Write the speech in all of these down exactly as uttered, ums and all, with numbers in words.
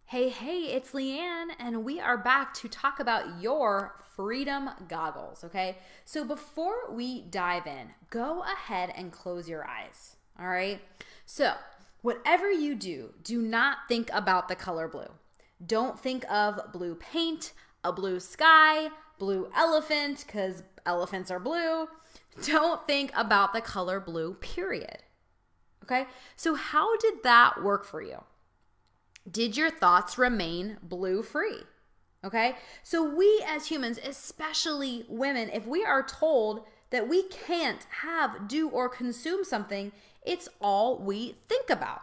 Hey, hey, it's Leanne, and we are back to talk about your freedom goggles, okay? So before we dive in, go ahead and close your eyes, all right? So, whatever you do, do not think about the color blue. Don't think of blue paint, a blue sky, blue elephant, because elephants are blue. Don't think about the color blue, period, okay? So, how did that work for you? Did your thoughts remain blue free? Okay, so we as humans, especially women, if we are told that we can't have, do, or consume something, it's all we think about.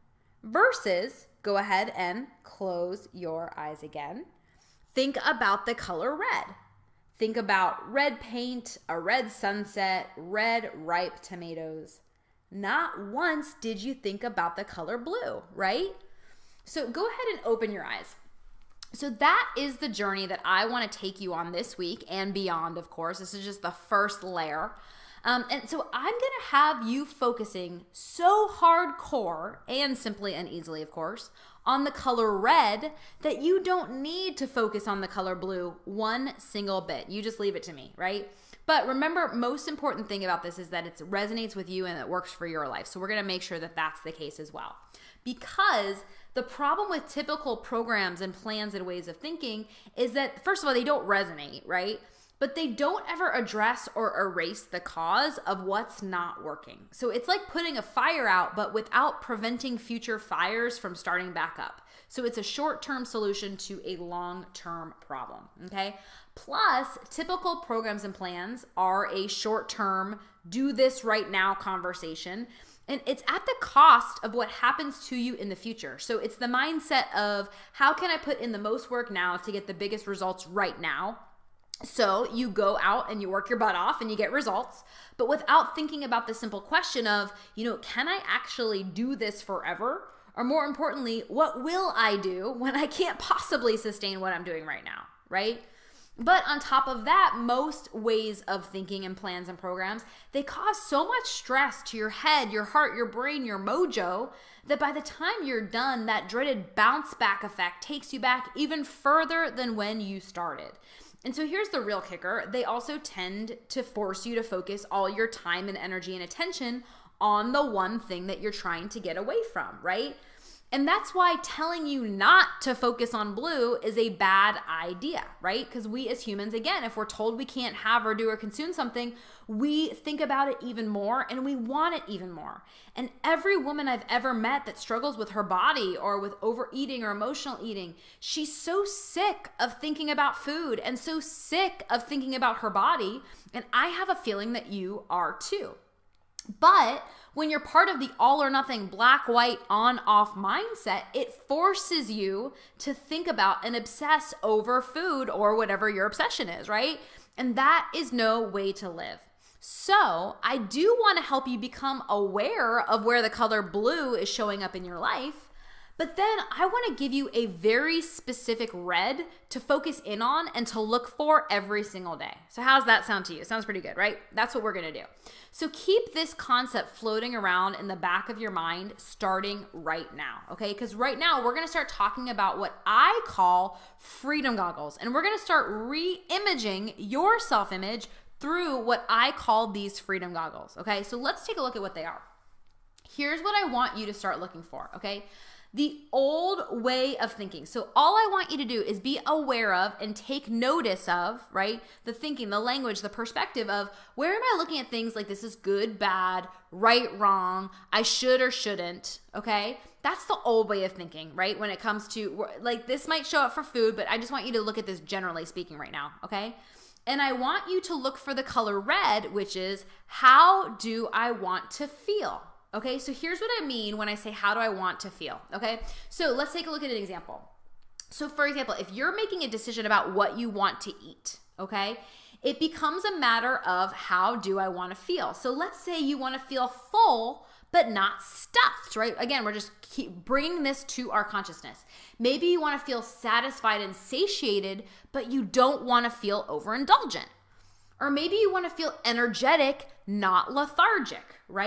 Versus, go ahead and close your eyes again. Think about the color red. Think about red paint, a red sunset, red ripe tomatoes. Not once did you think about the color blue, right? So go ahead and open your eyes. So that is the journey that I want to take you on this week and beyond, of course. This is just the first layer. Um, and so I'm going to have you focusing so hardcore and simply and easily, of course, on the color red that you don't need to focus on the color blue one single bit. You just leave it to me, right? But remember, most important thing about this is that it resonates with you and it works for your life. So we're going to make sure that that's the case as well. Because the problem with typical programs and plans and ways of thinking is that, first of all, they don't resonate, right? But they don't ever address or erase the cause of what's not working. So it's like putting a fire out, but without preventing future fires from starting back up. So it's a short-term solution to a long-term problem, okay? Plus, typical programs and plans are a short-term, do this right now conversation. And it's at the cost of what happens to you in the future. So it's the mindset of, how can I put in the most work now to get the biggest results right now? So you go out and you work your butt off and you get results, but without thinking about the simple question of, you know, can I actually do this forever? Or more importantly, what will I do when I can't possibly sustain what I'm doing right now, right? But on top of that, most ways of thinking and plans and programs, they cause so much stress to your head, your heart, your brain, your mojo, that by the time you're done, that dreaded bounce back effect takes you back even further than when you started. And so here's the real kicker. They also tend to force you to focus all your time and energy and attention on the one thing that you're trying to get away from, right? And that's why telling you not to focus on blue is a bad idea, right? Because we as humans, again, if we're told we can't have or do or consume something, we think about it even more and we want it even more. And every woman I've ever met that struggles with her body or with overeating or emotional eating, she's so sick of thinking about food and so sick of thinking about her body. And I have a feeling that you are too. But when you're part of the all or nothing, black, white, on, off mindset, it forces you to think about and obsess over food or whatever your obsession is, right? And that is no way to live. So I do want to help you become aware of where the color blue is showing up in your life. But then I want to give you a very specific red to focus in on and to look for every single day. So how's that sound to you? It sounds pretty good, right? That's what we're going to do. So keep this concept floating around in the back of your mind starting right now, okay? Because right now we're going to start talking about what I call freedom goggles. And we're going to start re-imaging your self-image through what I call these freedom goggles, okay? So let's take a look at what they are. Here's what I want you to start looking for, okay? The old way of thinking. So all I want you to do is be aware of and take notice of, right? The thinking, the language, the perspective of, where am I looking at things like this is good, bad, right, wrong, I should or shouldn't, okay? That's the old way of thinking, right? When it comes to, like, this might show up for food, but I just want you to look at this generally speaking right now, okay? And I want you to look for the color red, which is, how do I want to feel? Okay, so here's what I mean when I say, how do I want to feel? Okay, so let's take a look at an example. So for example, if you're making a decision about what you want to eat, okay, it becomes a matter of, how do I want to feel? So let's say you want to feel full, but not stuffed, right? Again, we're just keep bringing this to our consciousness. Maybe you want to feel satisfied and satiated, but you don't want to feel overindulgent. Or maybe you want to feel energetic, not lethargic, right?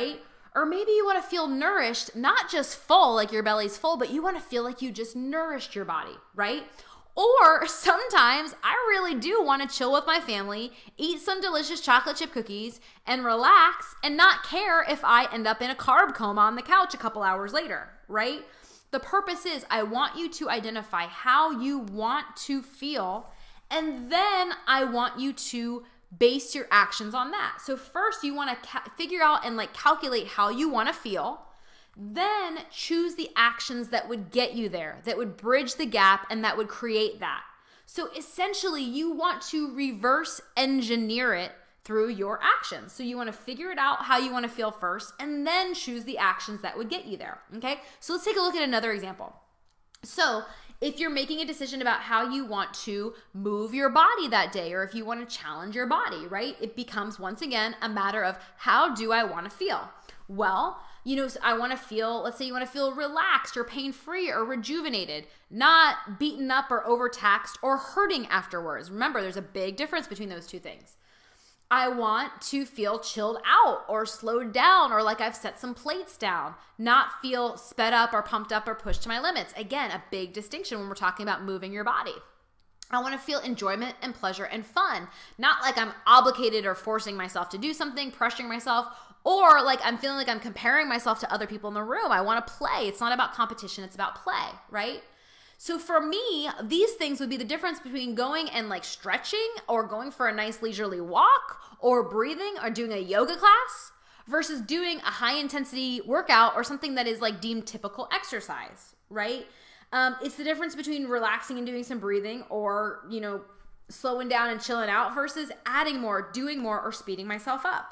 Or maybe you want to feel nourished, not just full, like your belly's full, but you want to feel like you just nourished your body, right? Or sometimes I really do want to chill with my family, eat some delicious chocolate chip cookies, and relax and not care if I end up in a carb coma on the couch a couple hours later, right? The purpose is I want you to identify how you want to feel, and then I want you to base your actions on that. So first you want to ca- figure out and like calculate how you want to feel. Then choose the actions that would get you there, that would bridge the gap and that would create that. So essentially you want to reverse engineer it through your actions. So you want to figure it out how you want to feel first and then choose the actions that would get you there. Okay. So let's take a look at another example. So if you're making a decision about how you want to move your body that day, or if you want to challenge your body, right? It becomes once again a matter of how do I want to feel? Well, you know, I want to feel, let's say you want to feel relaxed or pain-free or rejuvenated, not beaten up or overtaxed or hurting afterwards. Remember, there's a big difference between those two things. I want to feel chilled out or slowed down or like I've set some plates down, not feel sped up or pumped up or pushed to my limits. Again, a big distinction when we're talking about moving your body. I want to feel enjoyment and pleasure and fun, not like I'm obligated or forcing myself to do something, pressuring myself, or like I'm feeling like I'm comparing myself to other people in the room. I want to play. It's not about competition. It's about play, right? So for me, these things would be the difference between going and like stretching or going for a nice leisurely walk or breathing or doing a yoga class versus doing a high intensity workout or something that is like deemed typical exercise, right? Um, it's the difference between relaxing and doing some breathing or, you know, slowing down and chilling out versus adding more, doing more, or speeding myself up.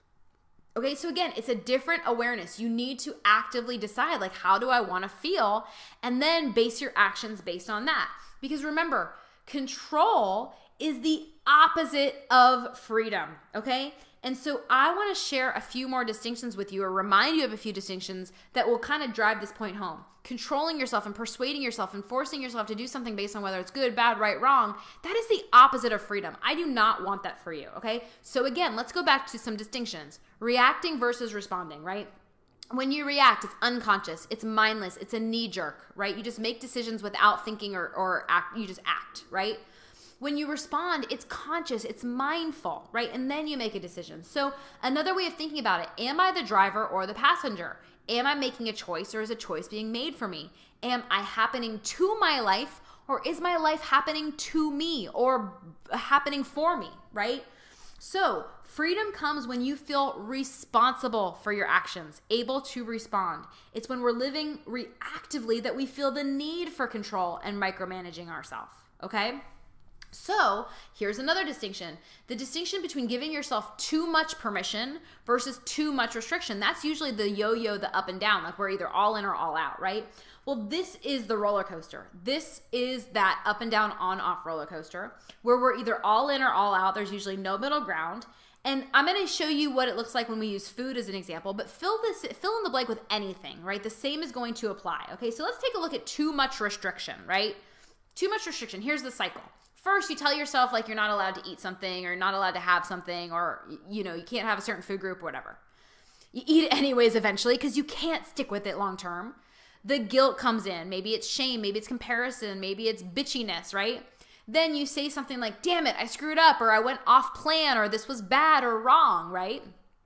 Okay, so again, it's a different awareness. You need to actively decide, like, how do I want to feel? And then base your actions based on that. Because remember, control is the opposite of freedom, okay? And so I want to share a few more distinctions with you or remind you of a few distinctions that will kind of drive this point home. Controlling yourself and persuading yourself and forcing yourself to do something based on whether it's good, bad, right, wrong, that is the opposite of freedom. I do not want that for you, okay? So again, let's go back to some distinctions. Reacting versus responding, right? When you react, it's unconscious, it's mindless, it's a knee jerk, right? You just make decisions without thinking or, or act, you just act, right? When you respond, it's conscious, it's mindful, right? And then you make a decision. So another way of thinking about it, am I the driver or the passenger? Am I making a choice or is a choice being made for me? Am I happening to my life or is my life happening to me or happening for me, right? So freedom comes when you feel responsible for your actions, able to respond. It's when we're living reactively that we feel the need for control and micromanaging ourselves, okay? So here's another distinction. The distinction between giving yourself too much permission versus too much restriction. That's usually the yo-yo, the up and down, like we're either all in or all out, right? Well, this is the roller coaster. This is that up and down, on, off roller coaster where we're either all in or all out. There's usually no middle ground. And I'm going to show you what it looks like when we use food as an example, but fill this, fill in the blank with anything, right? The same is going to apply. Okay, so let's take a look at too much restriction, right? Too much restriction. Here's the cycle. First, you tell yourself like you're not allowed to eat something or not allowed to have something or, you know, you can't have a certain food group or whatever. You eat it anyways eventually because you can't stick with it long term. The guilt comes in. Maybe it's shame. Maybe it's comparison. Maybe it's bitchiness, right? Then you say something like, damn it, I screwed up or I went off plan or this was bad or wrong, right?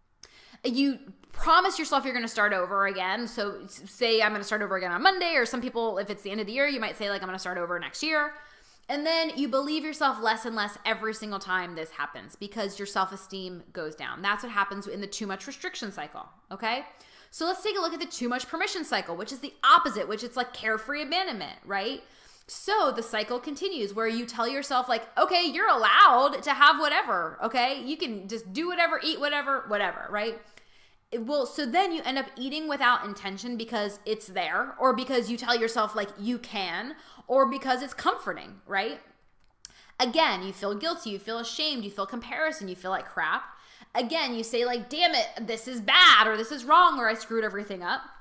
You promise yourself you're going to start over again. So say I'm going to start over again on Monday, or some people, if it's the end of the year, you might say like I'm going to start over next year. And then you believe yourself less and less every single time this happens because your self-esteem goes down. That's what happens in the too much restriction cycle, okay? So let's take a look at the too much permission cycle, which is the opposite, which is like carefree abandonment, right? So the cycle continues where you tell yourself like, okay, you're allowed to have whatever, okay? You can just do whatever, eat whatever, whatever, right? It will, so then you end up eating without intention because it's there, or because you tell yourself like you can, or because it's comforting, right? Again, you feel guilty, you feel ashamed, you feel comparison, you feel like crap. Again, you say like, damn it, this is bad, or this is wrong, or I screwed everything up.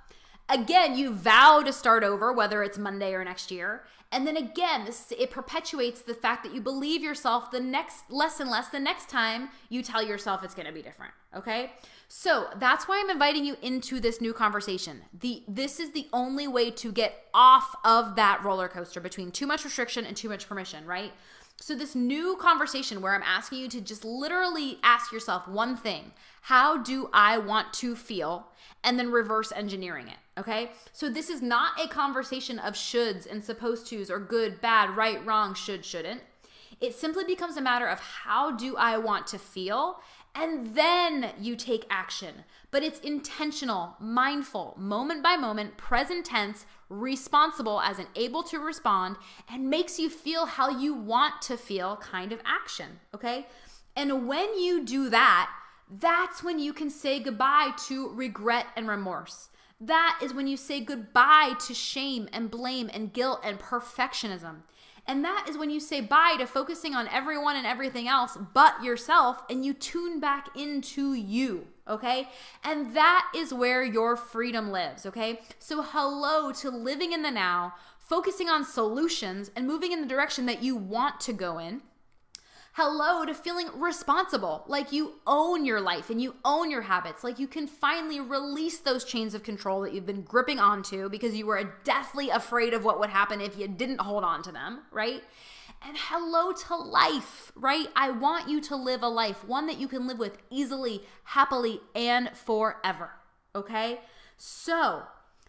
Again, you vow to start over, whether it's Monday or next year. And then again, this, it perpetuates the fact that you believe yourself the next less and less the next time you tell yourself it's going to be different. Okay. So that's why I'm inviting you into this new conversation. The, this is the only way to get off of that roller coaster between too much restriction and too much permission, right? So this new conversation where I'm asking you to just literally ask yourself one thing: how do I want to feel? And then reverse engineering it, okay? So this is not a conversation of shoulds and supposed tos or good, bad, right, wrong, should, shouldn't. It simply becomes a matter of how do I want to feel? And then you take action. But it's intentional, mindful, moment by moment, present tense, responsible as in able to respond, and makes you feel how you want to feel kind of action, okay? And when you do that, that's when you can say goodbye to regret and remorse. That is when you say goodbye to shame and blame and guilt and perfectionism. And that is when you say bye to focusing on everyone and everything else but yourself, and you tune back into you, okay? And that is where your freedom lives, okay? So hello to living in the now, focusing on solutions and moving in the direction that you want to go in. Hello to feeling responsible, like you own your life and you own your habits, like you can finally release those chains of control that you've been gripping onto because you were deathly afraid of what would happen if you didn't hold on to them, right? And hello to life, right? I want you to live a life, one that you can live with easily, happily, and forever, okay? So,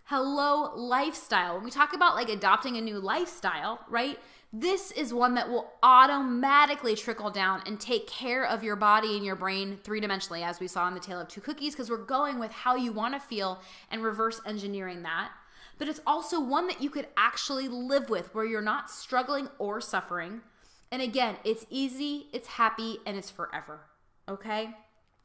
hello lifestyle. When we talk about like adopting a new lifestyle, right? This is one that will automatically trickle down and take care of your body and your brain three-dimensionally, as we saw in the Tale of Two Cookies, because we're going with how you want to feel and reverse engineering that. But it's also one that you could actually live with, where you're not struggling or suffering. And again, it's easy, it's happy, and it's forever, okay?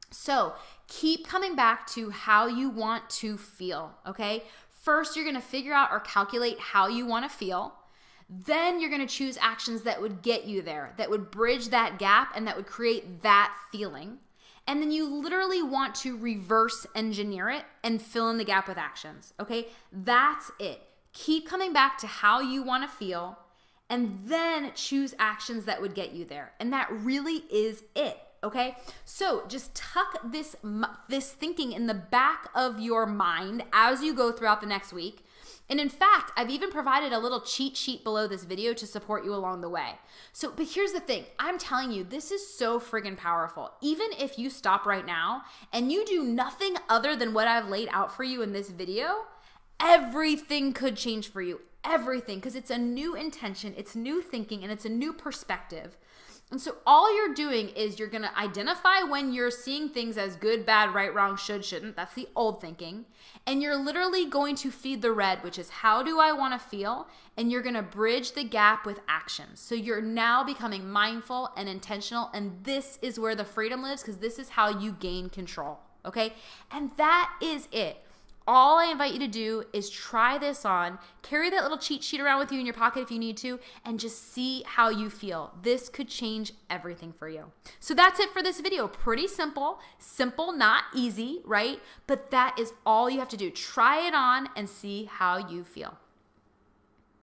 So keep coming back to how you want to feel, okay? First, you're going to figure out or calculate how you want to feel. Then you're going to choose actions that would get you there, that would bridge that gap and that would create that feeling. And then you literally want to reverse engineer it and fill in the gap with actions, okay? That's it. Keep coming back to how you want to feel and then choose actions that would get you there. And that really is it, okay? So just tuck this, this thinking in the back of your mind as you go throughout the next week. And in fact, I've even provided a little cheat sheet below this video to support you along the way. So, but here's the thing. I'm telling you, this is so friggin' powerful. Even if you stop right now and you do nothing other than what I've laid out for you in this video, everything could change for you. Everything, because it's a new intention, it's new thinking, and it's a new perspective. And so all you're doing is you're going to identify when you're seeing things as good, bad, right, wrong, should, shouldn't. That's the old thinking. And you're literally going to feed the red, which is how do I want to feel? And you're going to bridge the gap with actions. So you're now becoming mindful and intentional. And this is where the freedom lives, because this is how you gain control. Okay? And that is it. All I invite you to do is try this on, carry that little cheat sheet around with you in your pocket if you need to, and just see how you feel. This could change everything for you. So that's it for this video. Pretty simple. Simple, not easy, right? But that is all you have to do. Try it on and see how you feel.